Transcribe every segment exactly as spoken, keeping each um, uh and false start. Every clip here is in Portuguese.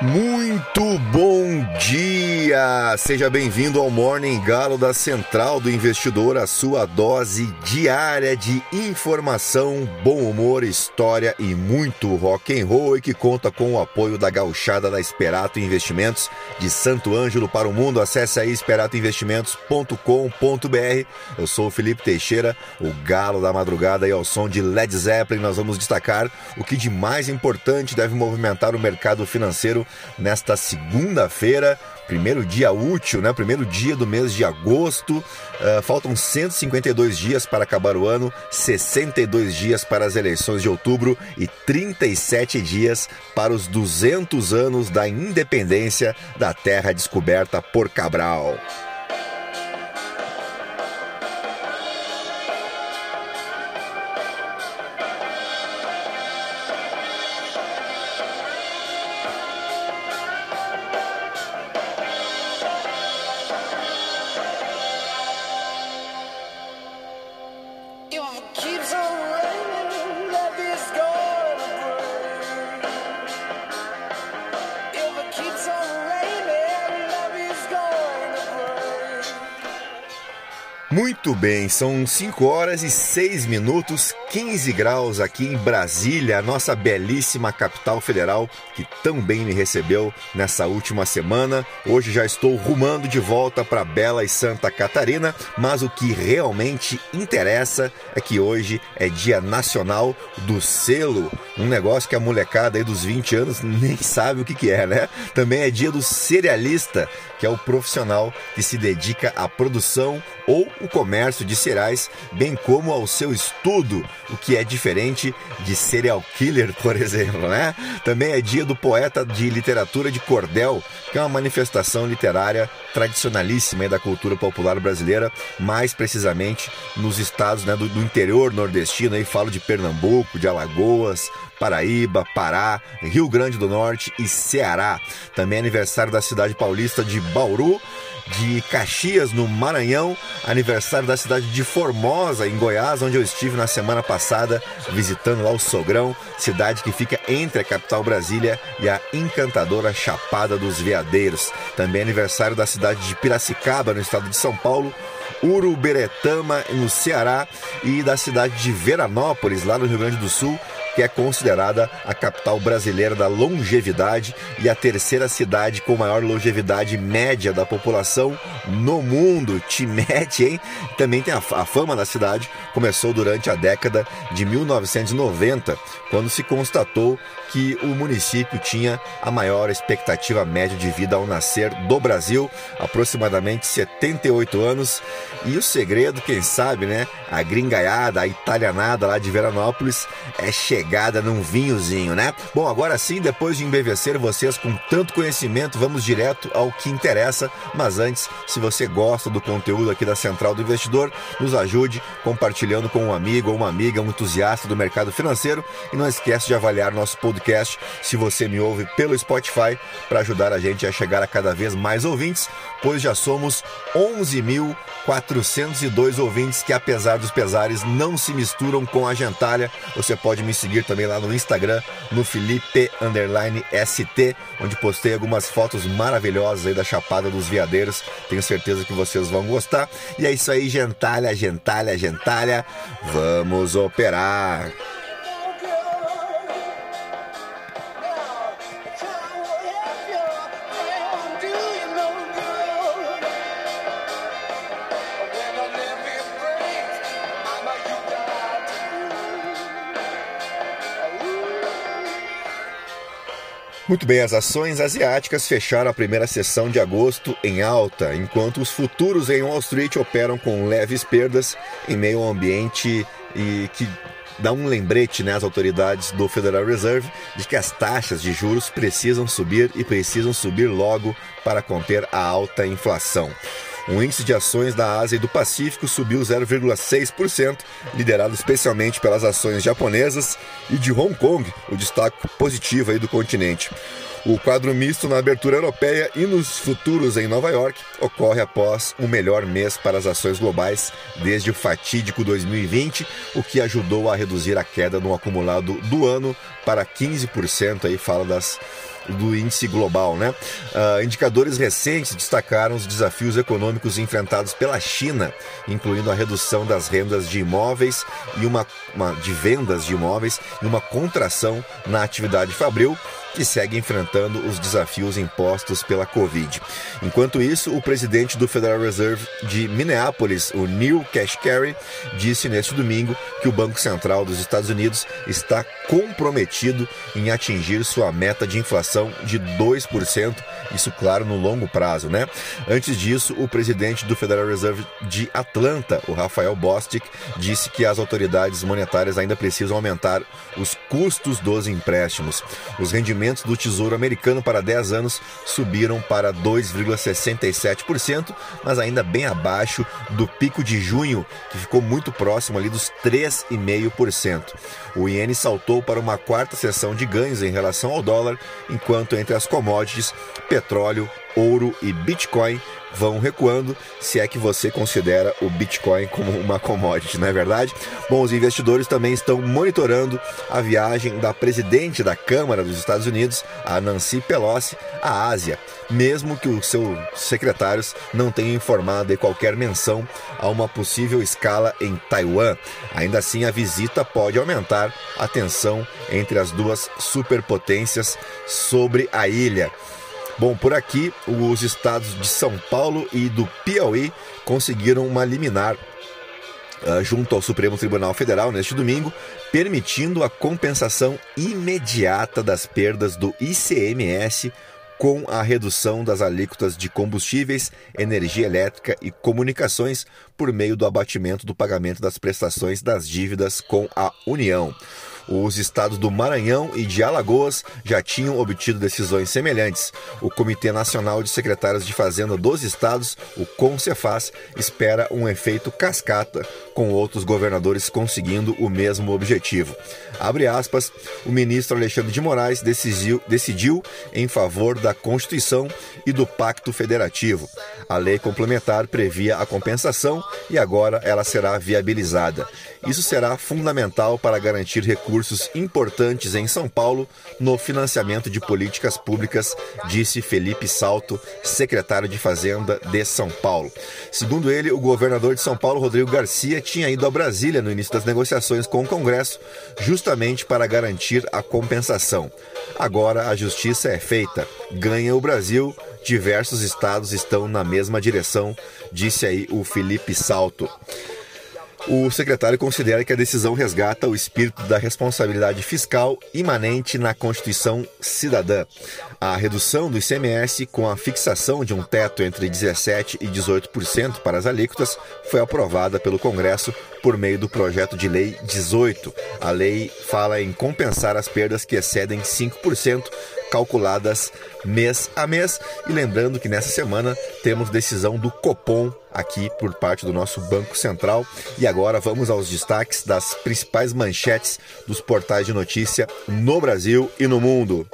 Muito bom dia! Seja bem-vindo ao Morning Galo da Central do Investidor, a sua dose diária de informação, bom humor, história e muito rock and roll, e que conta com o apoio da gauchada da Esperato Investimentos de Santo Ângelo para o mundo. Acesse aí esperato investimentos ponto com ponto br. Eu sou o Felipe Teixeira, o galo da madrugada, e ao som de Led Zeppelin nós vamos destacar o que de mais importante deve movimentar o mercado financeiro nesta segunda-feira, primeiro dia útil, né? Primeiro dia do mês de agosto. Uh, faltam cento e cinquenta e dois dias para acabar o ano, sessenta e dois dias para as eleições de outubro e trinta e sete dias para os duzentos anos da independência da terra descoberta por Cabral. Muito bem, são cinco horas e seis minutos, quinze graus aqui em Brasília, a nossa belíssima capital federal, que tão bem me recebeu nessa última semana. Hoje já estou rumando de volta para bela e Santa Catarina, mas o que realmente interessa é que hoje é Dia Nacional do Selo, um negócio que a molecada aí dos vinte anos nem sabe o que que é, né? Também é dia do cerealista, que é o profissional que se dedica à produção ou o comércio de cereais, bem como ao seu estudo, o que é diferente de serial killer, por exemplo, né? Também é dia do poeta de literatura de cordel, que é uma manifestação literária tradicionalíssima da cultura popular brasileira, mais precisamente nos estados, né, do, do interior nordestino. Aí falo de Pernambuco, de Alagoas, Paraíba, Pará, Rio Grande do Norte e Ceará. Também é aniversário da cidade paulista de Bauru, de Caxias, no Maranhão, aniversário da cidade de Formosa, em Goiás, onde eu estive na semana passada visitando lá o Sogrão, cidade que fica entre a capital Brasília e a encantadora Chapada dos Veadeiros. Também é aniversário da cidade de Piracicaba, no estado de São Paulo, Urubiretama, no Ceará, e da cidade de Veranópolis, lá no Rio Grande do Sul, que é considerada a capital brasileira da longevidade e a terceira cidade com maior longevidade média da população no mundo. Te mete, hein? Também tem a, a fama da cidade, começou durante a década de mil novecentos e noventa, quando se constatou que o município tinha a maior expectativa média de vida ao nascer do Brasil, aproximadamente setenta e oito anos. E o segredo, quem sabe, né? A gringaiada, a italianada lá de Veranópolis é chegada num vinhozinho, né? Bom, agora sim, depois de embevecer vocês com tanto conhecimento, vamos direto ao que interessa. Mas antes, se você gosta do conteúdo aqui da Central do Investidor, nos ajude compartilhando com um amigo ou uma amiga, um entusiasta do mercado financeiro, e não esquece de avaliar nosso podcast se você me ouve pelo Spotify, para ajudar a gente a chegar a cada vez mais ouvintes, pois já somos onze mil quatrocentos e dois ouvintes que, apesar dos pesares, não se misturam com a gentalha. Você pode me seguir também lá no Instagram, no Felipe underline S T, onde postei algumas fotos maravilhosas aí da Chapada dos Veadeiros. Tenho certeza que vocês vão gostar. E é isso aí, gentalha, gentalha, gentalha. Vamos operar! Muito bem, as ações asiáticas fecharam a primeira sessão de agosto em alta, enquanto os futuros em Wall Street operam com leves perdas em meio ao ambiente e que dá um lembrete, né, às autoridades do Federal Reserve de que as taxas de juros precisam subir e precisam subir logo para conter a alta inflação. O índice de ações da Ásia e do Pacífico subiu zero vírgula seis por cento, liderado especialmente pelas ações japonesas e de Hong Kong, o destaque positivo aí do continente. O quadro misto na abertura europeia e nos futuros em Nova York ocorre após o melhor mês para as ações globais desde o fatídico dois mil e vinte, o que ajudou a reduzir a queda no acumulado do ano para quinze por cento, aí fala das... do índice global, né? Uh, indicadores recentes destacaram os desafios econômicos enfrentados pela China, incluindo a redução das rendas de imóveis e uma, uma de vendas de imóveis e uma contração na atividade fabril, que segue enfrentando os desafios impostos pela Covid. Enquanto isso, o presidente do Federal Reserve de Minneapolis, o Neil Kashkari, disse neste domingo que o Banco Central dos Estados Unidos está comprometido em atingir sua meta de inflação de dois por cento, isso claro no longo prazo, né? Antes disso, o presidente do Federal Reserve de Atlanta, o Rafael Bostic, disse que as autoridades monetárias ainda precisam aumentar os custos dos empréstimos. Os rendimentos do Tesouro Americano para dez anos subiram para dois vírgula sessenta e sete por cento, mas ainda bem abaixo do pico de junho, que ficou muito próximo ali dos três vírgula cinco por cento. O iene saltou para uma quarta sessão de ganhos em relação ao dólar, enquanto entre as commodities, petróleo, ouro e Bitcoin vão recuando, se é que você considera o Bitcoin como uma commodity, não é verdade? Bom, os investidores também estão monitorando a viagem da presidente da Câmara dos Estados Unidos, a Nancy Pelosi, à Ásia, mesmo que os seus secretários não tenham informado de qualquer menção a uma possível escala em Taiwan. Ainda assim, a visita pode aumentar a tensão entre as duas superpotências sobre a ilha. Bom, por aqui, os estados de São Paulo e do Piauí conseguiram uma liminar uh, junto ao Supremo Tribunal Federal neste domingo, permitindo a compensação imediata das perdas do I C M S com a redução das alíquotas de combustíveis, energia elétrica e comunicações por meio do abatimento do pagamento das prestações das dívidas com a União. Os estados do Maranhão e de Alagoas já tinham obtido decisões semelhantes. O Comitê Nacional de Secretários de Fazenda dos Estados, o CONCEFAS, espera um efeito cascata, com outros governadores conseguindo o mesmo objetivo. Abre aspas, o ministro Alexandre de Moraes decidiu, decidiu em favor da Constituição e do Pacto Federativo. A lei complementar previa a compensação e agora ela será viabilizada. Isso será fundamental para garantir recursos importantes em São Paulo no financiamento de políticas públicas, disse Felipe Salto, secretário de Fazenda de São Paulo. Segundo ele, o governador de São Paulo, Rodrigo Garcia, tinha ido a Brasília no início das negociações com o Congresso, justamente para garantir a compensação. Agora a justiça é feita. Ganha o Brasil. Diversos estados estão na mesma direção, disse aí o Felipe Salto. O secretário considera que a decisão resgata o espírito da responsabilidade fiscal imanente na Constituição Cidadã. A redução do I C M S com a fixação de um teto entre dezessete por cento e dezoito por cento para as alíquotas foi aprovada pelo Congresso por meio do projeto de lei dezoito. A lei fala em compensar as perdas que excedem cinco por cento, calculadas mês a mês. E lembrando que nessa semana temos decisão do Copom aqui por parte do nosso Banco Central. E agora vamos aos destaques das principais manchetes dos portais de notícia no Brasil e no mundo.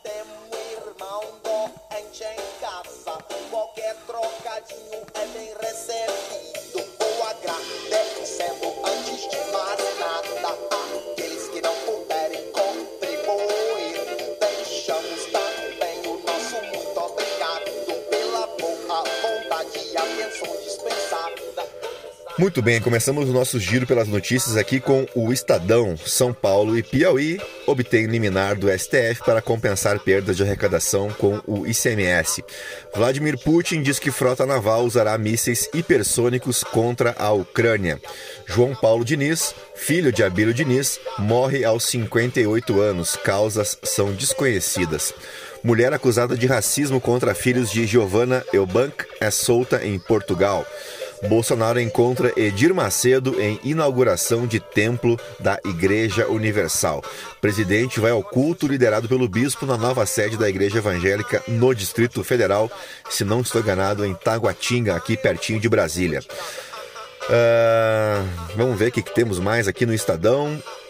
Muito bem, começamos o nosso giro pelas notícias aqui com o Estadão. São Paulo e Piauí obtêm liminar do S T F para compensar perdas de arrecadação com o I C M S. Vladimir Putin diz que frota naval usará mísseis hipersônicos contra a Ucrânia. João Paulo Diniz, filho de Abílio Diniz, morre aos cinquenta e oito anos. Causas são desconhecidas. Mulher acusada de racismo contra filhos de Giovanna Eubank é solta em Portugal. Bolsonaro encontra Edir Macedo em inauguração de templo da Igreja Universal. Presidente vai ao culto liderado pelo bispo na nova sede da Igreja Evangélica no Distrito Federal, se não estou enganado, em Taguatinga, aqui pertinho de Brasília. Uh, vamos ver o que, que temos mais aqui no Estadão.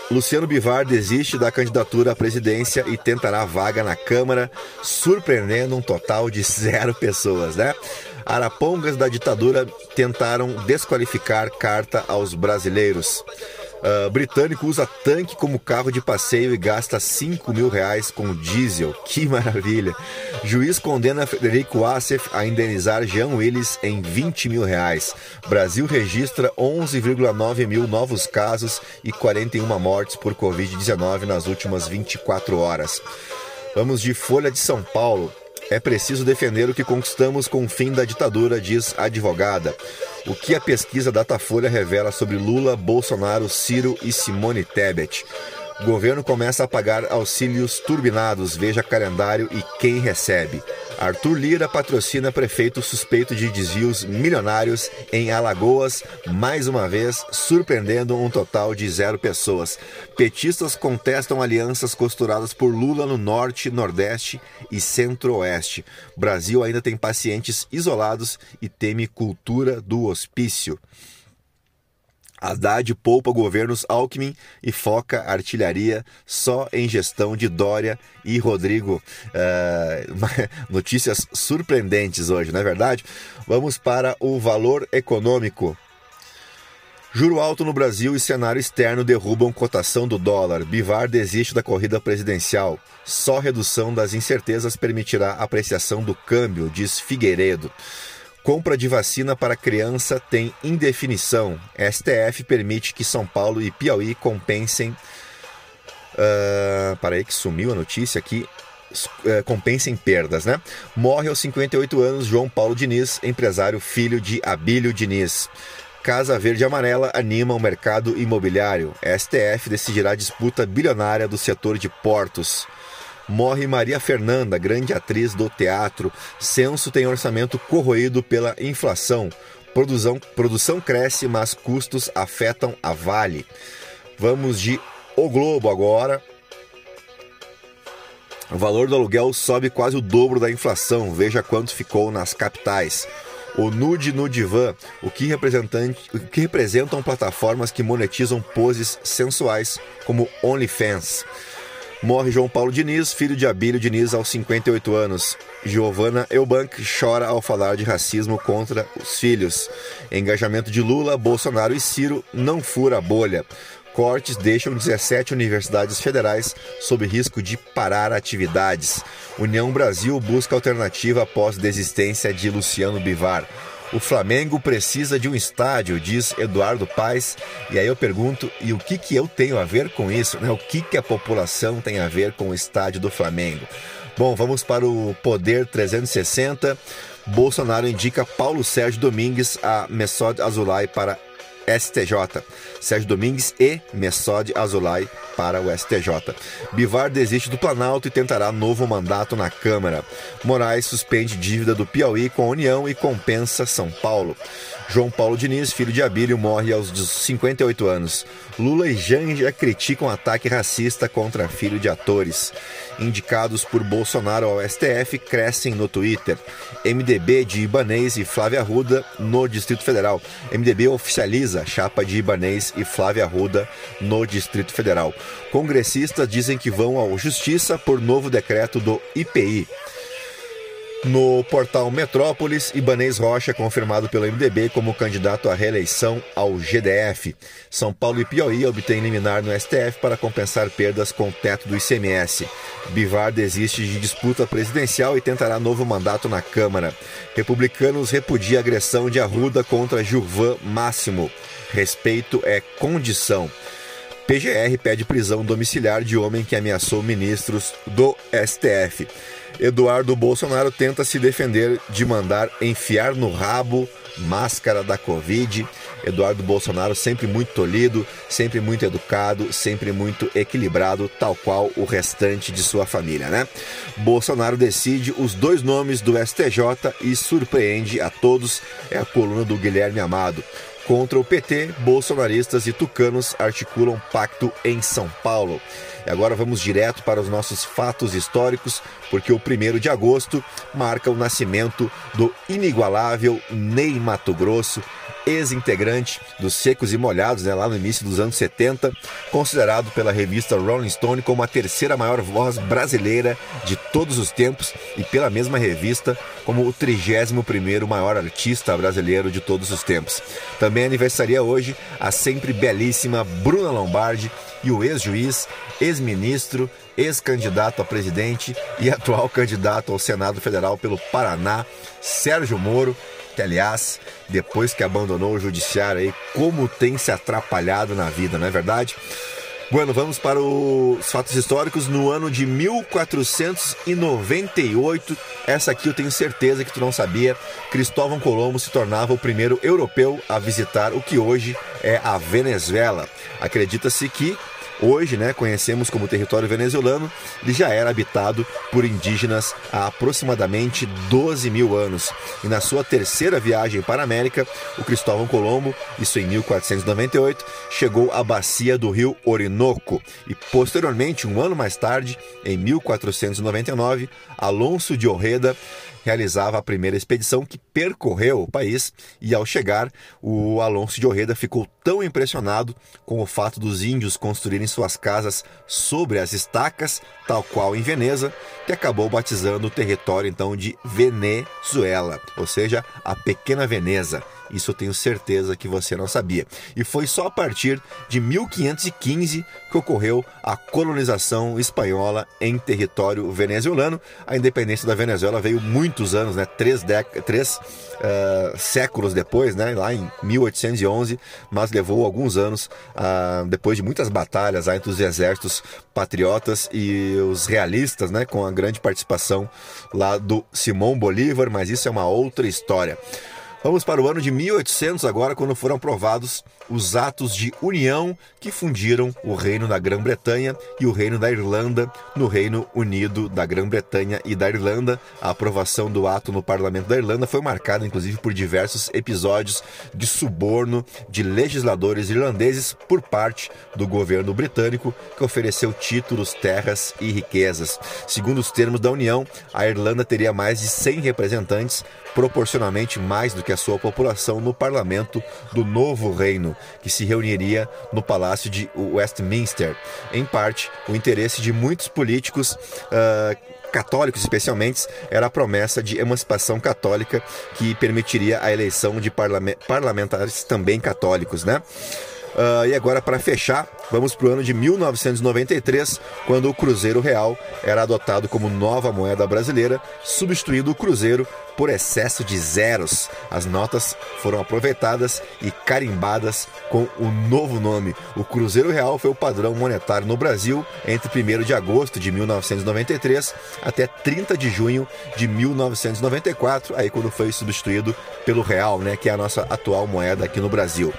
Luciano Bivar desiste da candidatura à presidência e tentará vaga na Câmara, surpreendendo um total de zero pessoas, né? Arapongas da ditadura tentaram desqualificar carta aos brasileiros. Uh, britânico usa tanque como carro de passeio e gasta cinco mil reais com diesel. Que maravilha! Juiz condena Frederico Assef a indenizar Jean Willis em vinte mil reais. Brasil registra onze vírgula nove mil novos casos e quarenta e uma mortes por covid dezenove nas últimas vinte e quatro horas. Vamos de Folha de São Paulo. É preciso defender o que conquistamos com o fim da ditadura, diz a advogada. O que a pesquisa Datafolha revela sobre Lula, Bolsonaro, Ciro e Simone Tebet. O governo começa a pagar auxílios turbinados, veja calendário e quem recebe. Arthur Lira patrocina prefeito suspeito de desvios milionários em Alagoas, mais uma vez surpreendendo um total de zero pessoas. Petistas contestam alianças costuradas por Lula no Norte, Nordeste e Centro-Oeste. Brasil ainda tem pacientes isolados e teme cultura do hospício. Haddad poupa governos Alckmin e foca artilharia só em gestão de Dória e Rodrigo. Uh, notícias surpreendentes hoje, não é verdade? Vamos para o valor econômico. Juro alto no Brasil e cenário externo derrubam cotação do dólar. Bivar desiste da corrida presidencial. Só redução das incertezas permitirá apreciação do câmbio, diz Figueiredo. Compra de vacina para criança tem indefinição. S T F permite que São Paulo e Piauí compensem... Uh, para aí que sumiu a notícia aqui. Uh, compensem perdas, né? Morre aos cinquenta e oito anos João Paulo Diniz, empresário filho de Abílio Diniz. Casa Verde e Amarela anima o mercado imobiliário. S T F decidirá a disputa bilionária do setor de portos. Morre Maria Fernanda, grande atriz do teatro. Censo tem orçamento corroído pela inflação. Produção, produção cresce, mas custos afetam a Vale. Vamos de O Globo agora. O valor do aluguel sobe quase o dobro da inflação. Veja quanto ficou nas capitais. O nude no divã, o que, representante, o que representam plataformas que monetizam poses sensuais como OnlyFans. Morre João Paulo Diniz, filho de Abílio Diniz, aos cinquenta e oito anos. Giovanna Eubank chora ao falar de racismo contra os filhos. Engajamento de Lula, Bolsonaro e Ciro não fura a bolha. Cortes deixam dezessete universidades federais sob risco de parar atividades. União Brasil busca alternativa após desistência de Luciano Bivar. O Flamengo precisa de um estádio, diz Eduardo Paes. E aí eu pergunto, e o que, que eu tenho a ver com isso? Né? O que, que a população tem a ver com o estádio do Flamengo? Bom, vamos para o Poder trezentos e sessenta. Bolsonaro indica Paulo Sérgio Domingues a Messod Azulay para S T J. Sérgio Domingues e Messod Azulay para o S T J. Bivar desiste do Planalto e tentará novo mandato na Câmara. Moraes suspende dívida do Piauí com a União e compensa São Paulo. João Paulo Diniz, filho de Abílio, morre aos cinquenta e oito anos. Lula e Janja criticam ataque racista contra filho de atores. Indicados por Bolsonaro ao S T F crescem no Twitter. M D B de Ibanez e Flávia Arruda no Distrito Federal. M D B oficializa a chapa de Ibanez e Flávia Arruda no Distrito Federal. Congressistas dizem que vão à Justiça por novo decreto do I P I. No portal Metrópolis, Ibanez Rocha confirmado pelo M D B como candidato à reeleição ao G D F. São Paulo e Piauí obtêm liminar no S T F para compensar perdas com o teto do I C M S. Bivar desiste de disputa presidencial e tentará novo mandato na Câmara. Republicanos repudia a agressão de Arruda contra Gilvan Máximo. Respeito é condição. P G R pede prisão domiciliar de homem que ameaçou ministros do S T F. Eduardo Bolsonaro tenta se defender de mandar enfiar no rabo máscara da Covid. Eduardo Bolsonaro sempre muito tolhido, sempre muito educado, sempre muito equilibrado, tal qual o restante de sua família, né? Bolsonaro decide os dois nomes do S T J e surpreende a todos. É a coluna do Guilherme Amado. contra o P T, bolsonaristas e tucanos articulam pacto em São Paulo. E agora vamos direto para os nossos fatos históricos, porque o primeiro de agosto marca o nascimento do inigualável Ney Matogrosso, ex-integrante dos Secos e Molhados, né, lá no início dos anos setenta, considerado pela revista Rolling Stone como a terceira maior voz brasileira de todos os tempos e pela mesma revista como o trigésimo primeiro maior artista brasileiro de todos os tempos. Também aniversaria hoje a sempre belíssima Bruna Lombardi e o ex-juiz, ex-ministro, ex-candidato a presidente e atual candidato ao Senado Federal pelo Paraná, Sérgio Moro, que, aliás, depois que abandonou o judiciário aí, como tem se atrapalhado na vida, não é verdade? Bueno, vamos para os fatos históricos. No ano de mil quatrocentos e noventa e oito, essa aqui eu tenho certeza que tu não sabia, Cristóvão Colombo se tornava o primeiro europeu a visitar o que hoje é a Venezuela. Acredita-se que hoje, né, conhecemos como território venezuelano, ele já era habitado por indígenas há aproximadamente doze mil anos. E na sua terceira viagem para a América, o Cristóvão Colombo, isso em mil quatrocentos e noventa e oito, chegou à bacia do rio Orinoco. E posteriormente, um ano mais tarde, em mil quatrocentos e noventa e nove, Alonso de Ojeda realizava a primeira expedição que percorreu o país, e ao chegar, o Alonso de Ojeda ficou tão impressionado com o fato dos índios construírem suas casas sobre as estacas, tal qual em Veneza, que acabou batizando o território então de Venezuela, ou seja, a Pequena Veneza. Isso eu tenho certeza que você não sabia. E foi só a partir de mil quinhentos e quinze que ocorreu a colonização espanhola em território venezuelano. A independência da Venezuela veio muitos anos, né? Três, dec... Três uh, séculos depois, né? Lá em mil oitocentos e onze, mas levou alguns anos, uh, depois de muitas batalhas uh, entre os exércitos patriotas e os realistas, né? Com a grande participação lá do Simão Bolívar, mas isso é uma outra história. Vamos para o ano de mil e oitocentos agora, quando foram aprovados os atos de união que fundiram o Reino da Grã-Bretanha e o Reino da Irlanda no Reino Unido da Grã-Bretanha e da Irlanda. A aprovação do ato no Parlamento da Irlanda foi marcada, inclusive, por diversos episódios de suborno de legisladores irlandeses por parte do governo britânico, que ofereceu títulos, terras e riquezas. Segundo os termos da União, a Irlanda teria mais de cem representantes, proporcionalmente mais do que a sua população, no parlamento do novo reino, que se reuniria no Palácio de Westminster. Em parte, o interesse de muitos políticos uh, católicos, especialmente, era a promessa de emancipação católica, que permitiria a eleição de parlame- parlamentares também católicos, né? Uh, e agora, para fechar, vamos para o ano de mil novecentos e noventa e três, quando o Cruzeiro Real era adotado como nova moeda brasileira, substituindo o Cruzeiro por excesso de zeros. As notas foram aproveitadas e carimbadas com o novo nome. O Cruzeiro Real foi o padrão monetário no Brasil entre primeiro de agosto de mil novecentos e noventa e três até trinta de junho de mil novecentos e noventa e quatro, aí quando foi substituído pelo Real, né, que é a nossa atual moeda aqui no Brasil.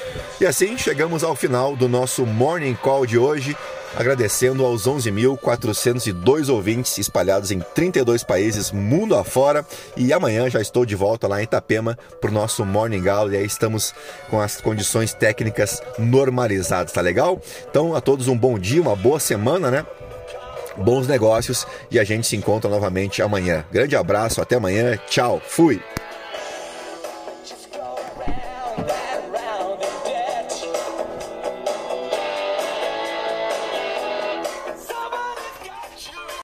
E assim chegamos ao final do nosso Morning Call de hoje, agradecendo aos onze mil quatrocentos e dois ouvintes espalhados em trinta e dois países mundo afora. E amanhã já estou de volta lá em Itapema para o nosso Morning Galo, e aí estamos com as condições técnicas normalizadas, tá legal? Então a todos um bom dia, uma boa semana, né? Bons negócios, e a gente se encontra novamente amanhã. Grande abraço, até amanhã, tchau, fui!